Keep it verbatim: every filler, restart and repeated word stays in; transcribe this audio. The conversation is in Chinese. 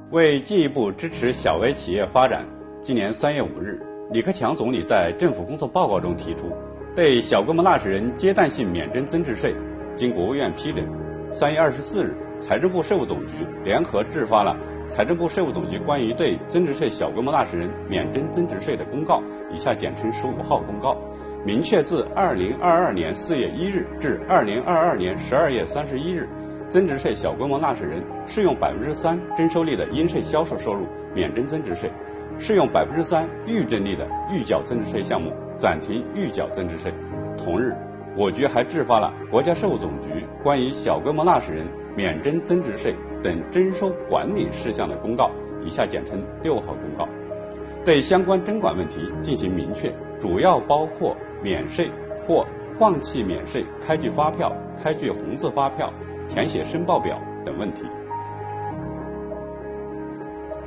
为进一步支持小微企业发展，今年三月五日，李克强总理在政府工作报告中提出，对小规模纳税人阶段性免征增值税，经国务院批准，三月二十四日，财政部税务总局联合制发了财政部税务总局关于对增值税小规模纳税人免征增值税的公告，以下简称十五号公告，明确自二零二二年四月一日至二零二二年十二月三十一日，增值税小规模纳税人适用百分之三征收利的应税销售收入免征增值税，适用百分之三预征利的预缴增值税项目暂停预缴增值税。同日，我局还制发了国家税务总局关于小规模纳税人免征增值税等征收管理事项的公告，以下简称六号公告，对相关征管问题进行明确，主要包括免税或放弃免税开具发票、开具红字发票、填写申报表等问题。